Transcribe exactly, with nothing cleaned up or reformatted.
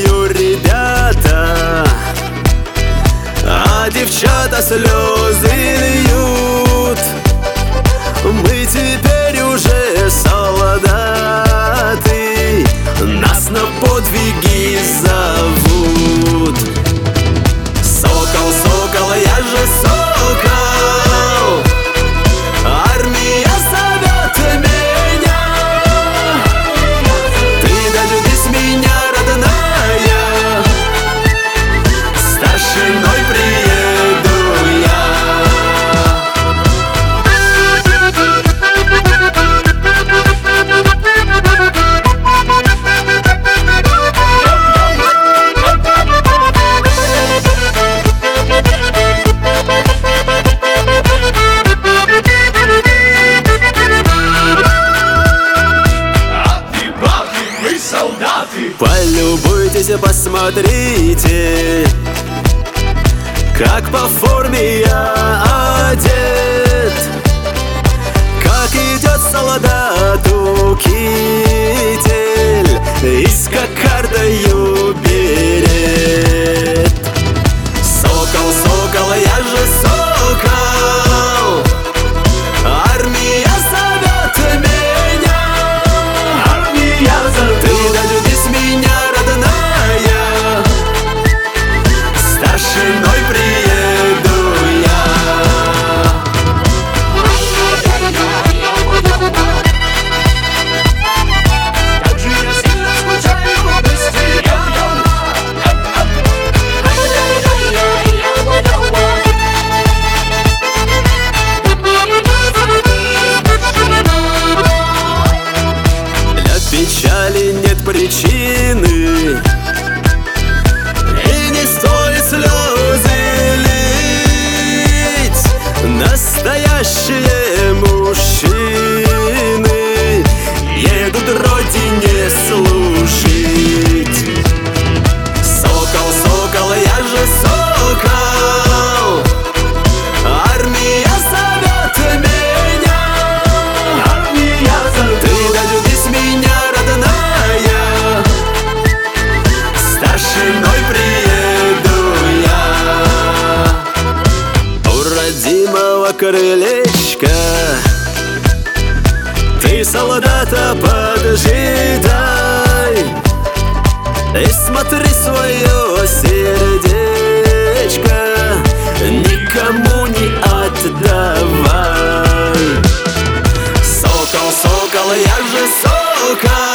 танцую, ребята, а девчата слезы льют. Мы теперь уже солдаты, нас на подвиги зовут. Сокол, сокол, я же сокол, армия зовет меня. Ты дождись меня, родная, старшиной приеду я. Полюбуйтесь, посмотрите, как по форме я одет, как идет солдату китель и с кокардою берет. Сокол, сокол, я же сокол, армия зовет меня. Армия зовет. Ты дождись меня, родная, старшиной приеду я. Как же я сильно скучаю без тебя. Для печали нет причины, и не стоит слезы лить. Настоящие мужчины едут родине служить. Сокол, сокол, я же сокол, армия зовет меня. Армия зовет. Ты дождись меня, родная, старшиной приеду я. У родимого крылечка ты, солдата, поджидай и смотри свое сердечко, никому не отдавай. Сокол, сокол, я же сокол,